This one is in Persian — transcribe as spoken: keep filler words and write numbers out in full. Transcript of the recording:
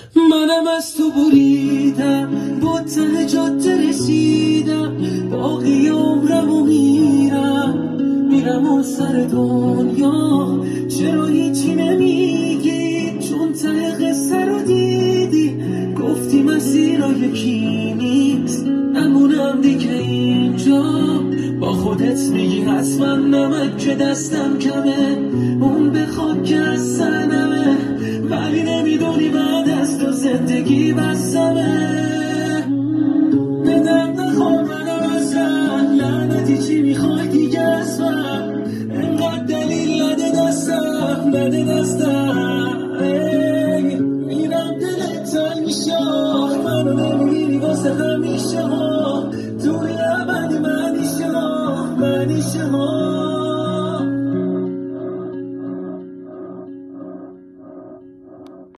منم از تو بریدم، با ته جاده رسیدم، باقی عمرمو میرم میرم اون سر دنیا. چرا هیچی نمیگی؟ چون ته قصه رو دیدی، گفتی مسیرا یکی نیست، نمونم دیگه اینجا. با خودت میگی حتما نمک که دستم کمه، اون بخواد که از سنمه، ولی نمیدونی بعد از تو زندگی بسمه. به درد نخور منو ازم، لعنتی چی میخوای دیگه از من؟ انقدر دلیل نده دستم، نده دستم. ای میرم دلت تنگ میشه، منو نمیگیری واسه همیشه.